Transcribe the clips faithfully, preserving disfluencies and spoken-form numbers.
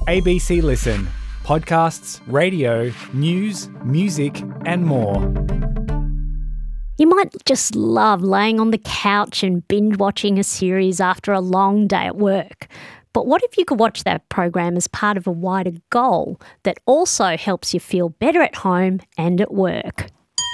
A B C Listen. Podcasts, radio, news, music and more. You might just love laying on the couch and binge watching a series after a long day at work. But what if you could watch that program as part of a wider goal that also helps you feel better at home and at work?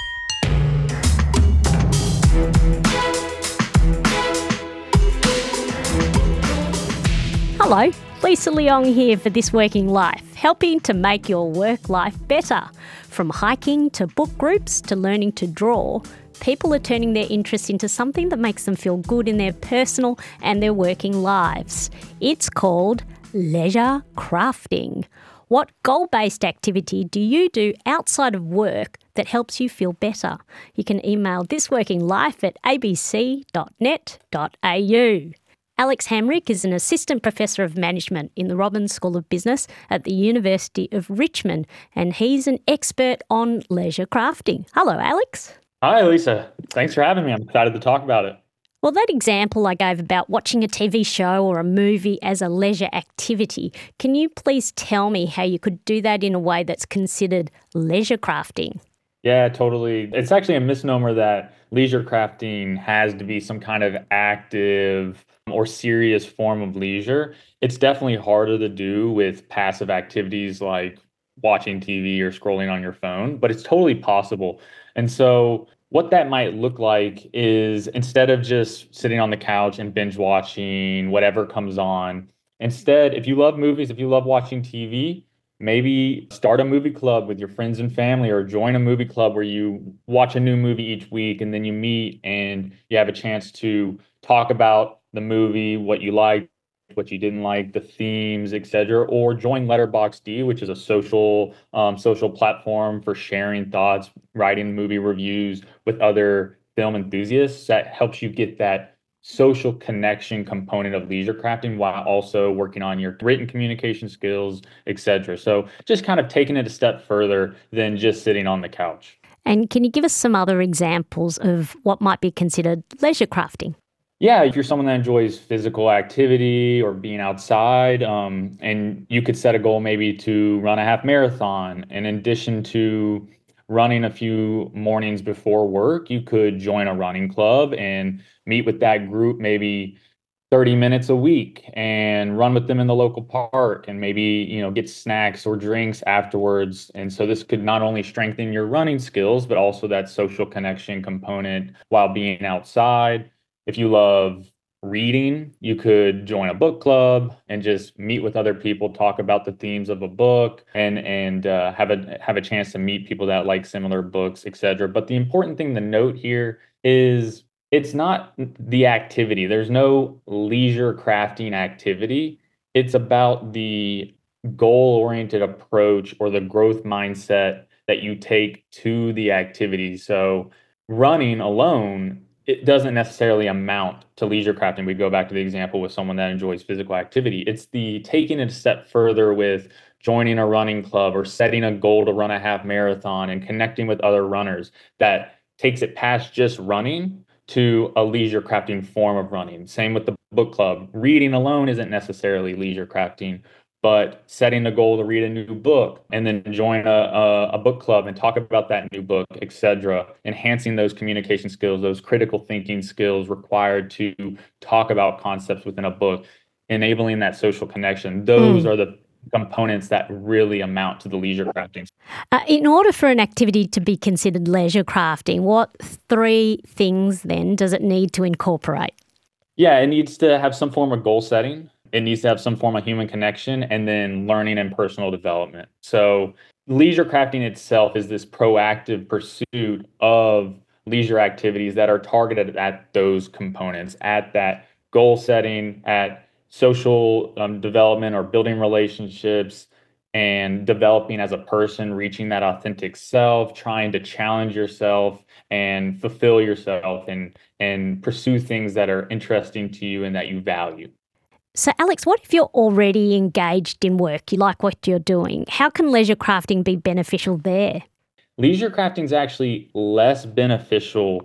Hello, Lisa Leong here for This Working Life, helping to make your work life better. From hiking to book groups to learning to draw, people are turning their interest into something that makes them feel good in their personal and their working lives. It's called leisure crafting. What goal-based activity do you do outside of work that helps you feel better? You can email thisworkinglife at a b c dot net dot a u. Alex Hamrick is an assistant professor of management in the Robbins School of Business at the University of Richmond, and he's an expert on leisure crafting. Hello, Alex. Hi, Lisa. Thanks for having me. I'm excited to talk about it. Well, that example I gave about watching a T V show or a movie as a leisure activity, can you please tell me how you could do that in a way that's considered leisure crafting? Yeah, totally. It's actually a misnomer that leisure crafting has to be some kind of active or serious form of leisure. It's definitely harder to do with passive activities like watching T V or scrolling on your phone, but it's totally possible. And so what that might look like is instead of just sitting on the couch and binge watching whatever comes on, instead, if you love movies, if you love watching T V, maybe start a movie club with your friends and family, or join a movie club where you watch a new movie each week and then you meet and you have a chance to talk about the movie, what you liked, what you didn't like, the themes, et cetera. Or join Letterboxd, which is a social um, social platform for sharing thoughts, writing movie reviews with other film enthusiasts. That helps you get that social connection component of leisure crafting while also working on your written communication skills, et cetera. So just kind of taking it a step further than just sitting on the couch. And can you give us some other examples of what might be considered leisure crafting? Yeah, if you're someone that enjoys physical activity or being outside, um, and you could set a goal maybe to run a half marathon, in addition to running a few mornings before work, you could join a running club and meet with that group maybe thirty minutes a week and run with them in the local park, and maybe, you know, get snacks or drinks afterwards. And so this could not only strengthen your running skills, but also that social connection component while being outside. If you love reading, you could join a book club and just meet with other people, talk about the themes of a book, and and uh, have a have a chance to meet people that like similar books, et cetera. But the important thing to note here is it's not the activity. There's no leisure crafting activity. It's about the goal-oriented approach or the growth mindset that you take to the activity. So running alone, it doesn't necessarily amount to leisure crafting. We go back to the example with someone that enjoys physical activity. It's the taking it a step further with joining a running club or setting a goal to run a half marathon and connecting with other runners that takes it past just running to a leisure crafting form of running. Same with the book club. Reading alone isn't necessarily leisure crafting, but setting a goal to read a new book and then join a, a, a book club and talk about that new book, et cetera, enhancing those communication skills, those critical thinking skills required to talk about concepts within a book, enabling that social connection. Those mm. are the components that really amount to the leisure crafting. Uh, in order for an activity to be considered leisure crafting, what three things then does it need to incorporate? Yeah, it needs to have some form of goal setting. It needs to have some form of human connection, and then learning and personal development. So leisure crafting itself is this proactive pursuit of leisure activities that are targeted at those components, at that goal setting, at social um, development or building relationships and developing as a person, reaching that authentic self, trying to challenge yourself and fulfill yourself and, and pursue things that are interesting to you and that you value. So, Alex, what if you're already engaged in work? You like what you're doing. How can leisure crafting be beneficial there? Leisure crafting is actually less beneficial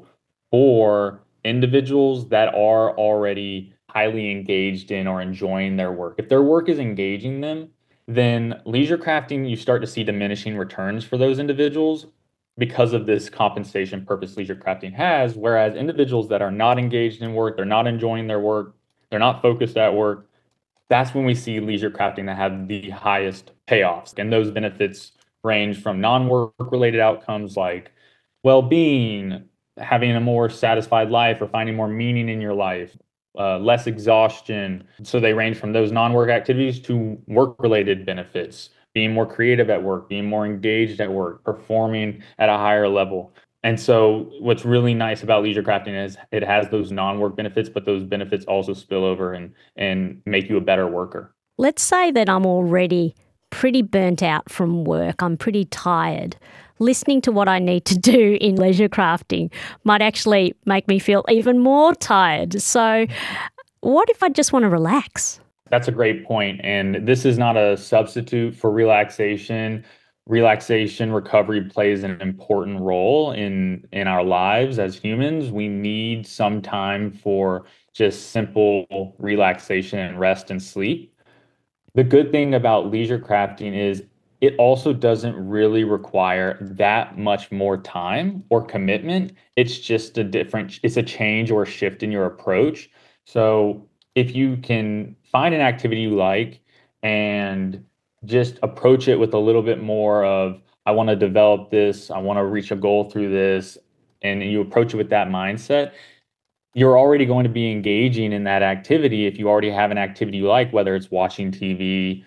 for individuals that are already highly engaged in or enjoying their work. If their work is engaging them, then leisure crafting, you start to see diminishing returns for those individuals because of this compensation purpose leisure crafting has. Whereas individuals that are not engaged in work, they're not enjoying their work, they're not focused at work, that's when we see leisure crafting that have the highest payoffs. And those benefits range from non-work related outcomes like well-being, having a more satisfied life or finding more meaning in your life, uh, less exhaustion. So they range from those non-work activities to work-related benefits, being more creative at work, being more engaged at work, performing at a higher level. And so what's really nice about leisure crafting is it has those non-work benefits, but those benefits also spill over and, and make you a better worker. Let's say that I'm already pretty burnt out from work. I'm pretty tired. Listening to what I need to do in leisure crafting might actually make me feel even more tired. So what if I just want to relax? That's a great point. And this is not a substitute for relaxation. Relaxation recovery plays an important role in, in our lives as humans. We need some time for just simple relaxation and rest and sleep. The good thing about leisure crafting is it also doesn't really require that much more time or commitment. It's just a different, it's a change or a shift in your approach. So if you can find an activity you like and just approach it with a little bit more of, I want to develop this, I want to reach a goal through this, and you approach it with that mindset, you're already going to be engaging in that activity. If you already have an activity you like, whether it's watching T V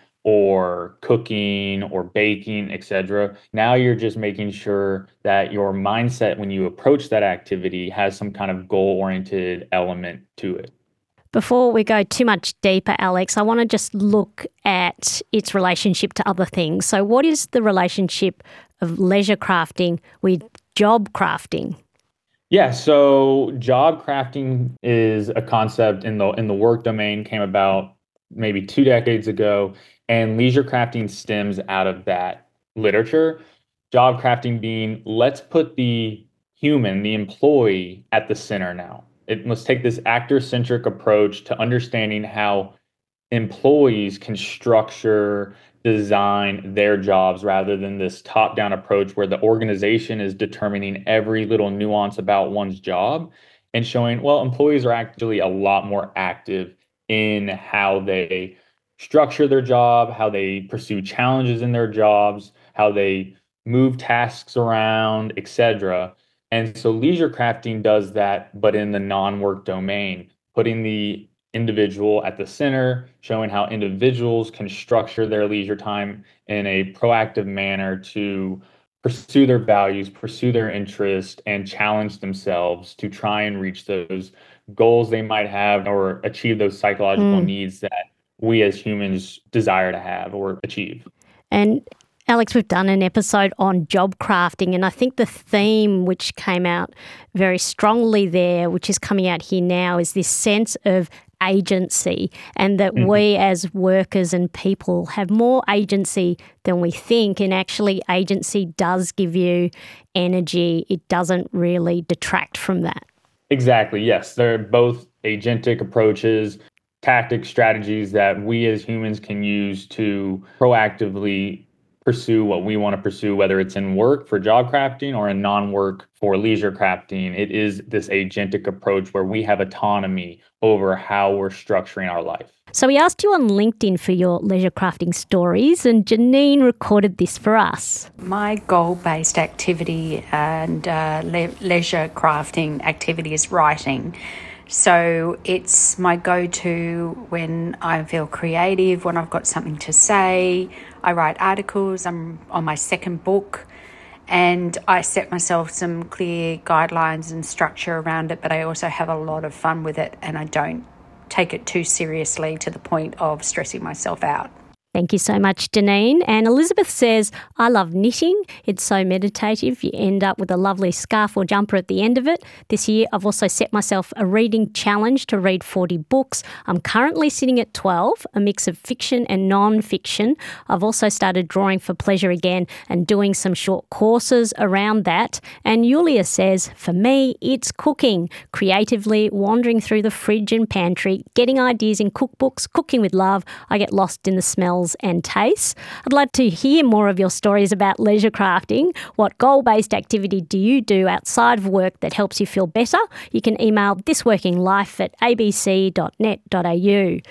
or cooking or baking, et cetera. Now you're just making sure that your mindset when you approach that activity has some kind of goal-oriented element to it. Before we go too much deeper, Alex, I want to just look at its relationship to other things. So what is the relationship of leisure crafting with job crafting? Yeah, so job crafting is a concept in the in the work domain, came about maybe two decades ago, and leisure crafting stems out of that literature. Job crafting being, let's put the human, the employee, at the center now. It must take this actor-centric approach to understanding how employees can structure, design their jobs rather than this top-down approach where the organization is determining every little nuance about one's job and showing, well, employees are actually a lot more active in how they structure their job, how they pursue challenges in their jobs, how they move tasks around, et cetera. And so leisure crafting does that, but in the non-work domain, putting the individual at the center, showing how individuals can structure their leisure time in a proactive manner to pursue their values, pursue their interests, and challenge themselves to try and reach those goals they might have or achieve those psychological mm. needs that we as humans desire to have or achieve. And Alex, we've done an episode on job crafting, and I think the theme which came out very strongly there, which is coming out here now, is this sense of agency, and that mm-hmm. we as workers and people have more agency than we think, and actually agency does give you energy. It doesn't really detract from that. Exactly, yes. They're both agentic approaches, tactics, strategies that we as humans can use to proactively pursue what we want to pursue, whether it's in work for job crafting or in non-work for leisure crafting. It is this agentic approach where we have autonomy over how we're structuring our life. So we asked you on LinkedIn for your leisure crafting stories, and Janine recorded this for us. My goal-based activity and uh, le- leisure crafting activity is writing. So it's my go-to when I feel creative, when I've got something to say. I write articles. I'm on my second book, and I set myself some clear guidelines and structure around it, but I also have a lot of fun with it, and I don't take it too seriously to the point of stressing myself out. Thank you so much, Janine. And Elizabeth says, I love knitting. It's so meditative. You end up with a lovely scarf or jumper at the end of it. This year, I've also set myself a reading challenge to read forty books. I'm currently sitting at twelve, a mix of fiction and non-fiction. I've also started drawing for pleasure again and doing some short courses around that. And Yulia says, for me, it's cooking, creatively wandering through the fridge and pantry, getting ideas in cookbooks, cooking with love. I get lost in the smell smells and tastes. I'd like to hear more of your stories about leisure crafting. What goal-based activity do you do outside of work that helps you feel better? You can email thisworkinglife at a b c dot net dot a u.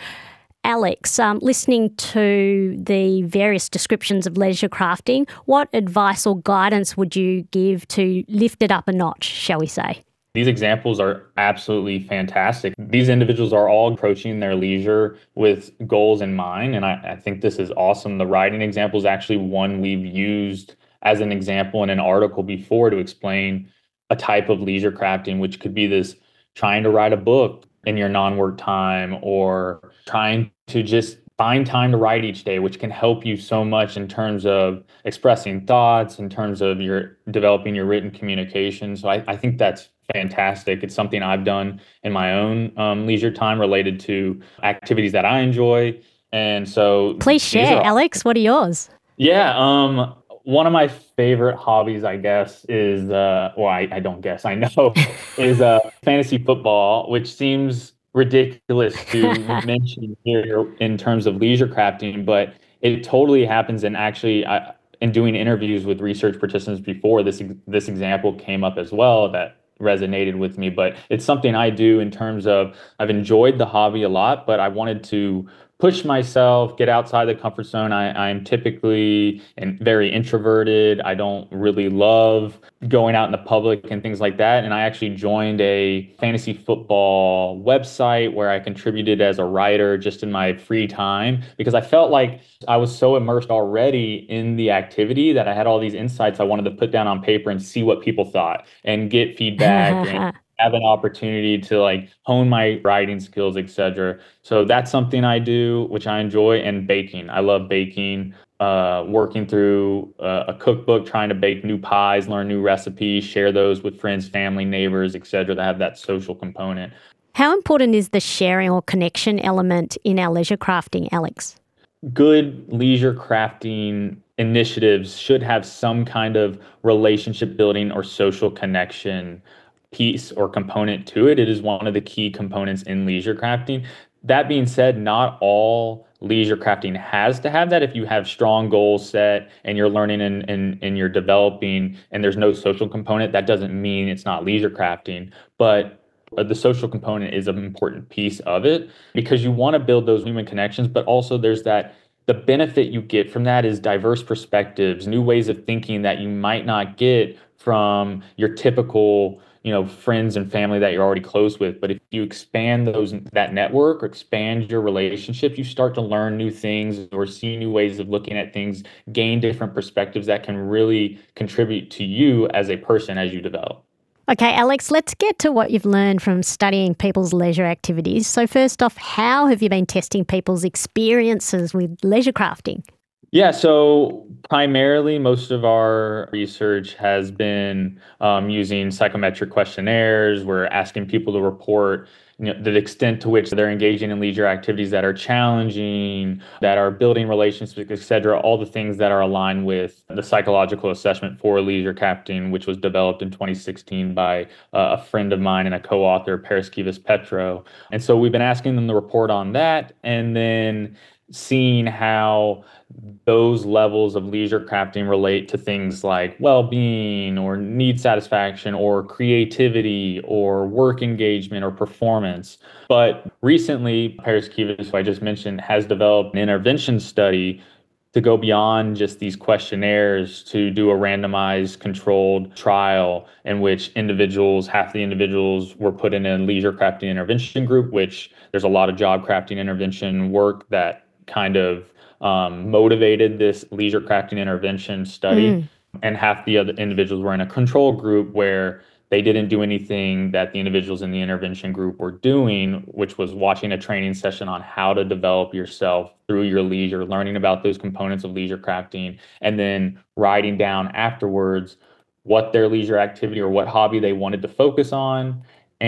Alex, um, listening to the various descriptions of leisure crafting, what advice or guidance would you give to lift it up a notch, shall we say? These examples are absolutely fantastic. These individuals are all approaching their leisure with goals in mind, and I, I think this is awesome. The writing example is actually one we've used as an example in an article before to explain a type of leisure crafting, which could be this trying to write a book in your non-work time, or trying to just find time to write each day, which can help you so much in terms of expressing thoughts, in terms of your developing your written communication. So I, I think that's fantastic. It's something I've done in my own um, leisure time related to activities that I enjoy. And so please share, are, Alex, what are yours? Yeah. Um, one of my favorite hobbies, I guess, is, uh, well, I, I don't guess, I know, is uh, fantasy football, which seems ridiculous to mention here in terms of leisure crafting, but it totally happens. And actually, I, in doing interviews with research participants before, this this example came up as well that resonated with me. But it's something I do in terms of I've enjoyed the hobby a lot, but I wanted to push myself, get outside the comfort zone. I, I'm typically and very introverted. I don't really love going out in the public and things like that. And I actually joined a fantasy football website where I contributed as a writer just in my free time, because I felt like I was so immersed already in the activity that I had all these insights I wanted to put down on paper and see what people thought and get feedback and have an opportunity to like hone my writing skills, et cetera. So that's something I do, which I enjoy. And baking. I love baking, uh, working through uh, a cookbook, trying to bake new pies, learn new recipes, share those with friends, family, neighbors, et cetera, that have that social component. How important is the sharing or connection element in our leisure crafting, Alex? Good leisure crafting initiatives should have some kind of relationship building or social connection piece or component to it. It is one of the key components in leisure crafting. That being said, not all leisure crafting has to have that. If you have strong goals set and you're learning and, and, and you're developing and there's no social component, that doesn't mean it's not leisure crafting. But the social component is an important piece of it, because you want to build those human connections, but also there's that the benefit you get from that is diverse perspectives, new ways of thinking that you might not get from your typical, you know, friends and family that you're already close with. But if you expand those that network or expand your relationships, you start to learn new things or see new ways of looking at things, gain different perspectives that can really contribute to you as a person as you develop. Okay, Alex, let's get to what you've learned from studying people's leisure activities. So first off, how have you been testing people's experiences with leisure crafting? Yeah, so primarily most of our research has been um, using psychometric questionnaires. We're asking people to report, you know, the extent to which they're engaging in leisure activities that are challenging, that are building relationships, et cetera, all the things that are aligned with the psychological assessment for leisure crafting, which was developed in twenty sixteen by uh, a friend of mine and a co-author, Paraskevas Petro. And so we've been asking them to report on that, and then seeing how those levels of leisure crafting relate to things like well-being or need satisfaction or creativity or work engagement or performance. But recently, Paraskevas, who I just mentioned, has developed an intervention study to go beyond just these questionnaires to do a randomized controlled trial in which individuals, half the individuals were put in a leisure crafting intervention group, which there's a lot of job crafting intervention work that kind of um, motivated this leisure crafting intervention study. Mm. And half the other individuals were in a control group where they didn't do anything that the individuals in the intervention group were doing, which was watching a training session on how to develop yourself through your leisure, learning about those components of leisure crafting, and then writing down afterwards what their leisure activity or what hobby they wanted to focus on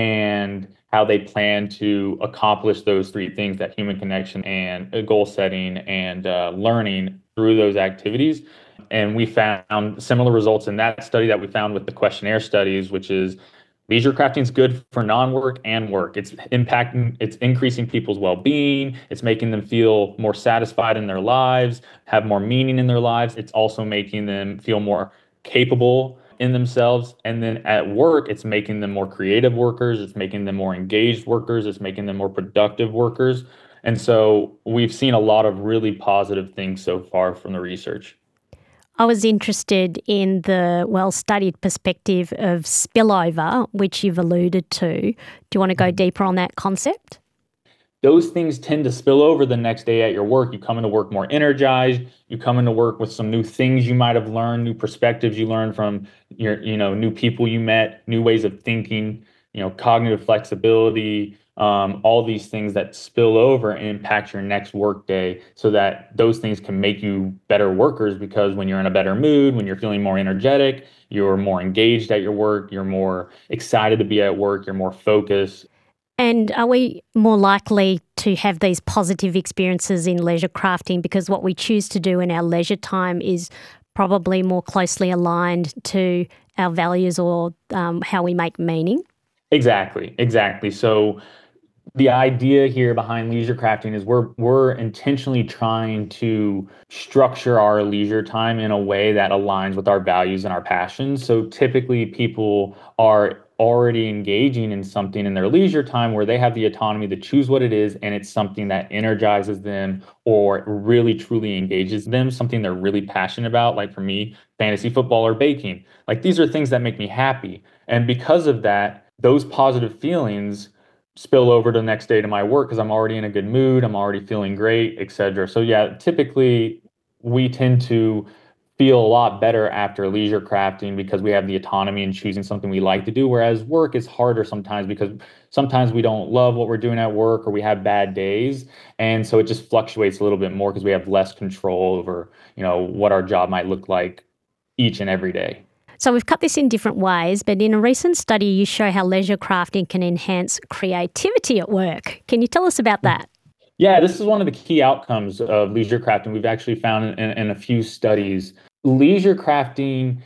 and how they plan to accomplish those three things, that human connection and goal setting and uh, learning through those activities. And we found similar results in that study that we found with the questionnaire studies, which is Leisure crafting is good for non-work and work. It's impacting, it's increasing people's well-being. It's making them feel more satisfied in their lives, have more meaning in their lives. It's also making them feel more capable in themselves. And then at work, it's making them more creative workers. It's making them more engaged workers. It's making them more productive workers. And so we've seen a lot of really positive things so far from the research. I was interested in the well-studied perspective of spillover, which you've alluded to. Do you want to go deeper on that concept? Those things tend to spill over the next day at your work. You come into work more energized. You come into work with some new things you might have learned, new perspectives you learned from your, you know, new people you met, new ways of thinking, you know, cognitive flexibility, um, all these things that spill over and impact your next work day, so that those things can make you better workers, because when you're in a better mood, when you're feeling more energetic, you're more engaged at your work, you're more excited to be at work, you're more focused. And are we more likely to have these positive experiences in leisure crafting because what we choose to do in our leisure time is probably more closely aligned to our values or um, how we make meaning? Exactly, exactly. So the idea here behind leisure crafting is we're we're intentionally trying to structure our leisure time in a way that aligns with our values and our passions. So typically people are already engaging in something in their leisure time where they have the autonomy to choose what it is, and it's something that energizes them or really truly engages them, something they're really passionate about. Like for me, fantasy football or baking. Like these are things that make me happy. And because of that, those positive feelings spill over to the next day to my work because I'm already in a good mood, I'm already feeling great, et cetera. So yeah, typically we tend to feel a lot better after leisure crafting because we have the autonomy in choosing something we like to do, whereas work is harder sometimes because sometimes we don't love what we're doing at work or we have bad days. And so it just fluctuates a little bit more because we have less control over, you know, what our job might look like each and every day. So we've cut this in different ways, but in a recent study, you show how leisure crafting can enhance creativity at work. Can you tell us about that? Yeah, this is one of the key outcomes of leisure crafting. We've actually found in, in a few studies, leisure crafting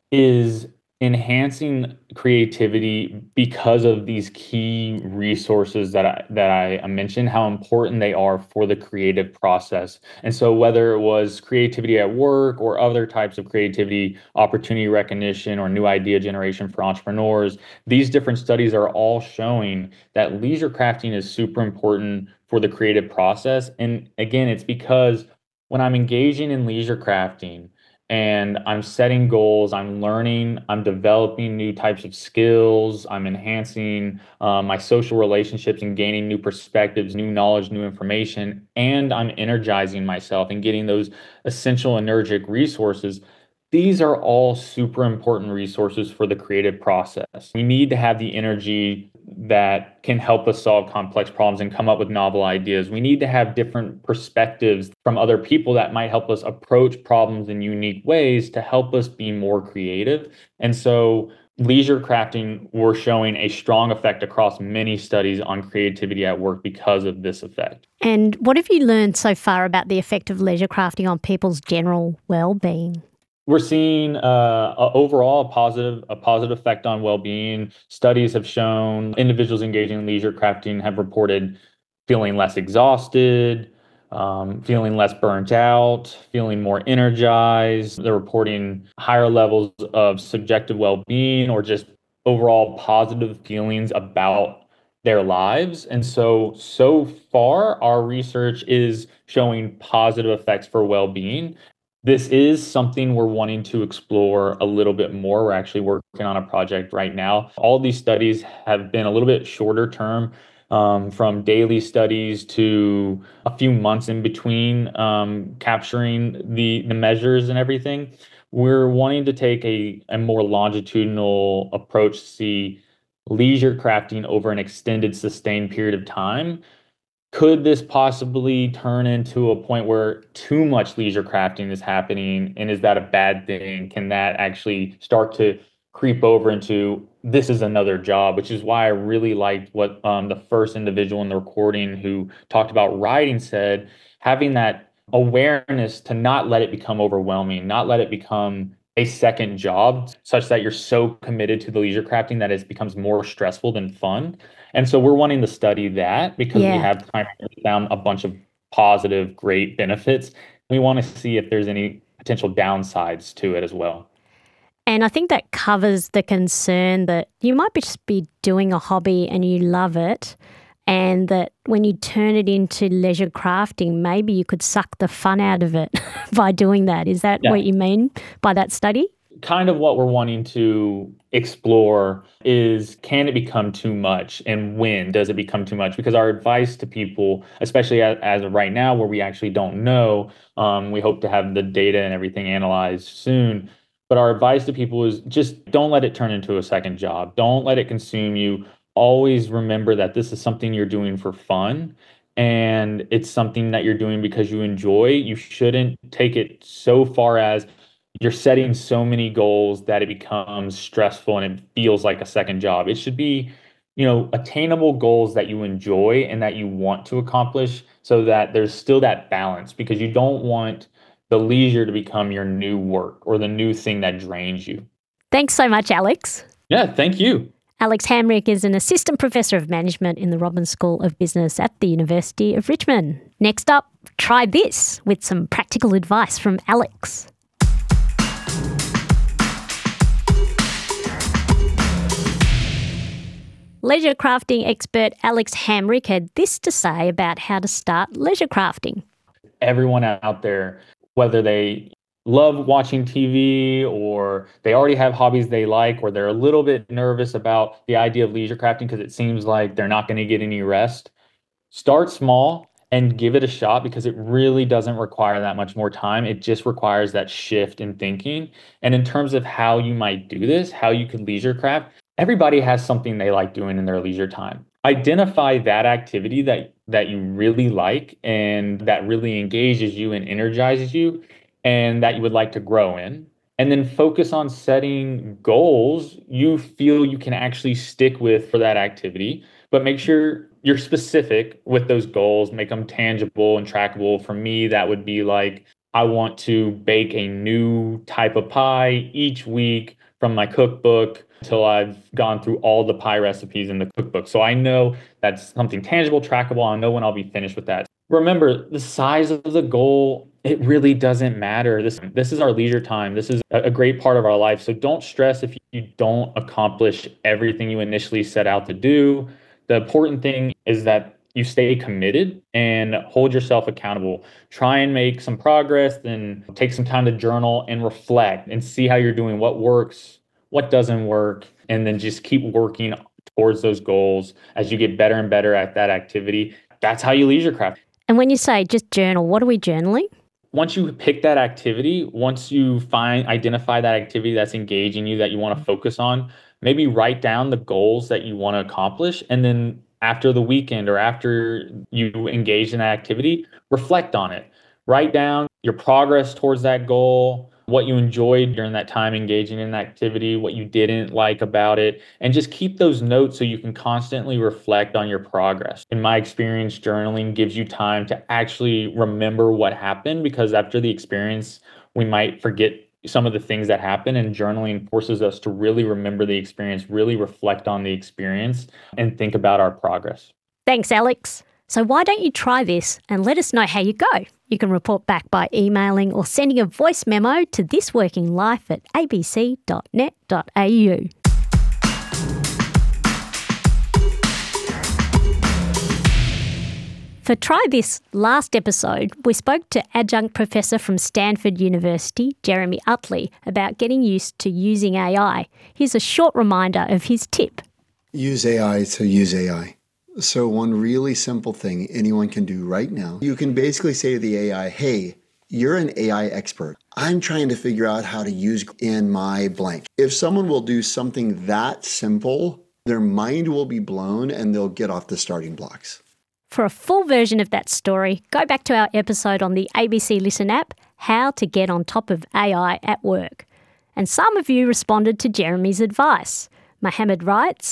is enhancing creativity because of these key resources that I, that I mentioned, how important they are for the creative process. And so whether it was creativity at work or other types of creativity, opportunity recognition, or new idea generation for entrepreneurs, these different studies are all showing that leisure crafting is super important for the creative process. And again, it's because when I'm engaging in leisure crafting, and I'm setting goals, I'm learning, I'm developing new types of skills, I'm enhancing uh, my social relationships and gaining new perspectives, new knowledge, new information, and I'm energizing myself and getting those essential energetic resources. These are all super important resources for the creative process. We need to have the energy that can help us solve complex problems and come up with novel ideas. We need to have different perspectives from other people that might help us approach problems in unique ways to help us be more creative. And so leisure crafting, we're showing a strong effect across many studies on creativity at work because of this effect. And what have you learned so far about the effect of leisure crafting on people's general well-being? We're seeing uh, a overall a positive a positive effect on well-being. Studies have shown individuals engaging in leisure crafting have reported feeling less exhausted, um, feeling less burnt out, feeling more energized. They're reporting higher levels of subjective well-being or just overall positive feelings about their lives. And so, so far, our research is showing positive effects for well-being. This is something we're wanting to explore a little bit more. We're actually working on a project right now. All these studies have been a little bit shorter term, um, from daily studies to a few months in between, um, capturing the, the measures and everything. We're wanting to take a, a more longitudinal approach to see leisure crafting over an extended, sustained period of time. Could this possibly turn into a point where too much leisure crafting is happening? And is that a bad thing? Can that actually start to creep over into this is another job, which is why I really liked what um, the first individual in the recording who talked about writing said, having that awareness to not let it become overwhelming, not let it become a second job such that you're so committed to the leisure crafting that it becomes more stressful than fun. And so we're wanting to study that because we Yeah. have primarily found a bunch of positive, great benefits. We want to see if there's any potential downsides to it as well. And I think that covers the concern that you might just be doing a hobby and you love it, and that when you turn it into leisure crafting, maybe you could suck the fun out of it by doing that. Is that Yeah. what you mean by that study? Kind of what we're wanting to explore is, can it become too much, and when does it become too much? Because our advice to people, especially as, as of right now where we actually don't know, um, we hope to have the data and everything analyzed soon. But our advice to people is just don't let it turn into a second job. Don't let it consume you. Always remember that this is something you're doing for fun, and it's something that you're doing because you enjoy. You shouldn't take it so far as you're setting so many goals that it becomes stressful and it feels like a second job. It should be, you know, attainable goals that you enjoy and that you want to accomplish, so that there's still that balance, because you don't want the leisure to become your new work or the new thing that drains you. Thanks so much, Alex. Yeah, thank you. Alex Hamrick is an assistant professor of management in the Robbins School of Business at the University of Richmond. Next up, try this with some practical advice from Alex. Leisure crafting expert Alex Hamrick had this to say about how to start leisure crafting. Everyone out there, whether they love watching T V or they already have hobbies they like, or they're a little bit nervous about the idea of leisure crafting because it seems like they're not going to get any rest, start small and give it a shot, because it really doesn't require that much more time. It just requires that shift in thinking. And in terms of how you might do this, how you could leisure craft, everybody has something they like doing in their leisure time. Identify that activity that that you really like and that really engages you and energizes you, and that you would like to grow in. And then focus on setting goals you feel you can actually stick with for that activity, but make sure you're specific with those goals, make them tangible and trackable. For me, that would be like, I want to bake a new type of pie each week from my cookbook until I've gone through all the pie recipes in the cookbook. So I know that's something tangible, trackable. I know when I'll be finished with that. Remember, the size of the goal, it really doesn't matter. This this is our leisure time. This is a great part of our life. So don't stress if you don't accomplish everything you initially set out to do. The important thing is that you stay committed and hold yourself accountable. Try and make some progress, then take some time to journal and reflect and see how you're doing, what works, what doesn't work, and then just keep working towards those goals as you get better and better at that activity. That's how you leisure craft. And when you say just journal, what are we journaling? Once you pick that activity, once you find, identify that activity that's engaging you, that you want to focus on, maybe write down the goals that you want to accomplish. And then after the weekend or after you engage in that activity, reflect on it. Write down your progress towards that goal, what you enjoyed during that time engaging in that activity, what you didn't like about it, and just keep those notes so you can constantly reflect on your progress. In my experience, journaling gives you time to actually remember what happened, because after the experience, we might forget some of the things that happen, and journaling forces us to really remember the experience, really reflect on the experience, and think about our progress. Thanks, Alex. So why don't you try this and let us know how you go? You can report back by emailing or sending a voice memo to thisworkinglife at a b c dot net dot a u. For Try This last episode, we spoke to adjunct professor from Stanford University, Jeremy Utley, about getting used to using A I. Here's a short reminder of his tip. Use A I to use A I. So one really simple thing anyone can do right now, you can basically say to the A I, hey, you're an A I expert. I'm trying to figure out how to use in my blank. If someone will do something that simple, their mind will be blown and they'll get off the starting blocks. For a full version of that story, go back to our episode on the A B C Listen app, How to Get on Top of A I at Work. And some of you responded to Jeremy's advice. Mohammed writes,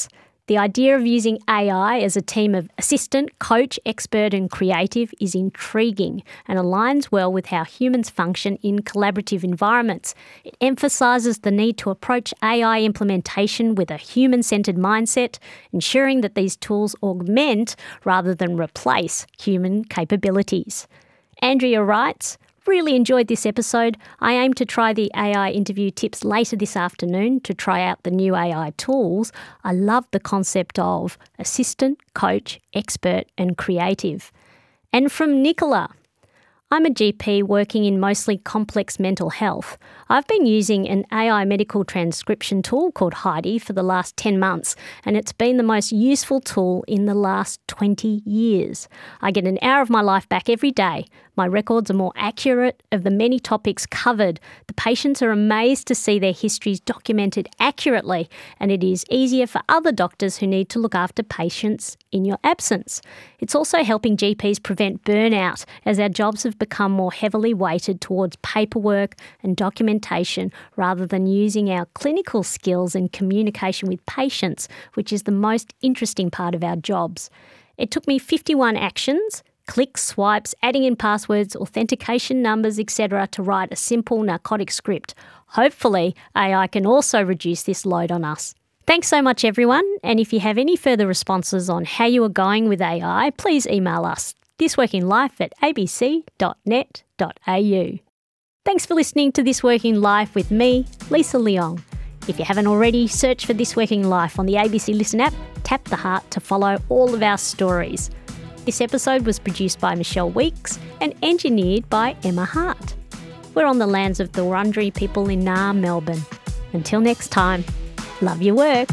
The idea of using A I as a team of assistant, coach, expert and creative is intriguing and aligns well with how humans function in collaborative environments. It emphasises the need to approach A I implementation with a human-centred mindset, ensuring that these tools augment rather than replace human capabilities. Andrea writes, "Really enjoyed this episode. I aim to try the A I interview tips later this afternoon to try out the new A I tools. I love the concept of assistant, coach, expert and creative." And from Nicola, "I'm a G P working in mostly complex mental health. I've been using an A I medical transcription tool called Heidi for the last ten months, and it's been the most useful tool in the last twenty years. I get an hour of my life back every day. My records are more accurate of the many topics covered. The patients are amazed to see their histories documented accurately, and it is easier for other doctors who need to look after patients in your absence. It's also helping G Ps prevent burnout, as our jobs have become more heavily weighted towards paperwork and documentation rather than using our clinical skills and communication with patients, which is the most interesting part of our jobs. It took me fifty-one actions, clicks, swipes, adding in passwords, authentication numbers, et cetera to write a simple narcotic script. Hopefully, A I can also reduce this load on us." Thanks so much, everyone. And if you have any further responses on how you are going with A I, please email us, thisworkinglife at a b c dot net dot a u. Thanks for listening to This Working Life with me, Lisa Leong. If you haven't already, search for This Working Life on the A B C Listen app, tap the heart to follow all of our stories. This episode was produced by Michelle Weeks and engineered by Emma Hart. We're on the lands of the Wurundjeri people in Naarm, Melbourne. Until next time, love your work.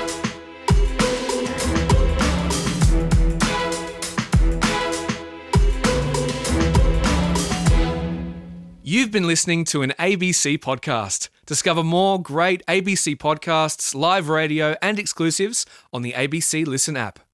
You've been listening to an A B C podcast. Discover more great A B C podcasts, live radio and exclusives on the A B C Listen app.